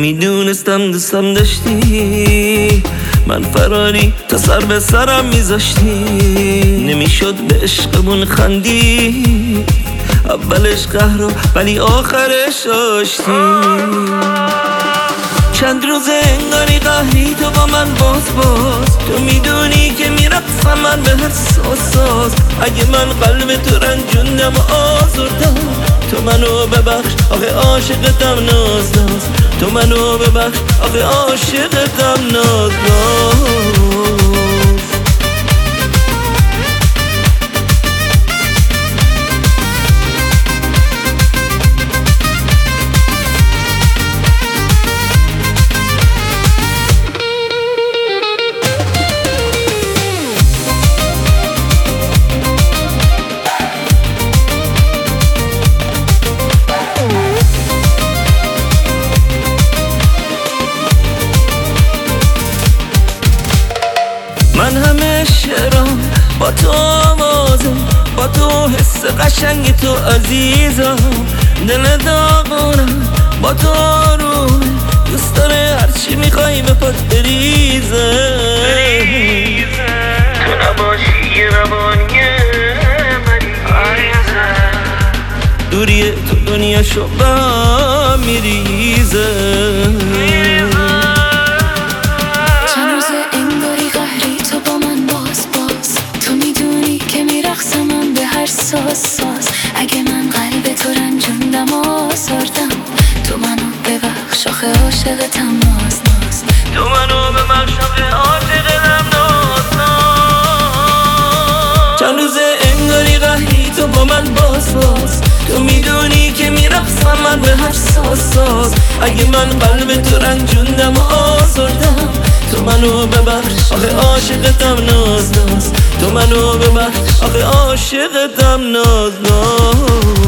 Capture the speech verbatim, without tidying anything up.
نمیدونستم دوستم داشتی، من فراری تا سر به سرم میذاشتی. نمیشد به عشقمون خندی، اولش قهر ولی آخرش آشتی. چند روز انگاری قهری تو با من باز باز، تو میدونی که میرقصم من به هر ساز ساز. اگه من قلب تو رنجوندم و آزردم، تو منو ببخش آخه عاشقتم ناز ناز. تو منو ببخش آخه عاشقتم ناز ناز. من همه شعرام با تو آوازم، با تو حس قشنگ تو عزیزم. دل داغونم با تو آرومه، دوست داره هرچی میخوای به پات بریزه. تو نباشی یه روانیه مریضه، دوری تو دنیا شو با میریزه. ساز ساز اگه من قلب تو رنجوندم و آزردم، تو منو ببخش آخه عاشقتم ناز ناز. تو منو ببخش آخه عاشقتم ناز ناز. چند روز انگاری قهری تو با من باز باز، تو میدونی که میرقصم من به هر ساز ساز. اگه من قلب تو رنجوندم و آزردم، تو منو ببخش آخه عاشقتم ناز ناز. تو منو ببخش آخه عاشقتم ناز ناز.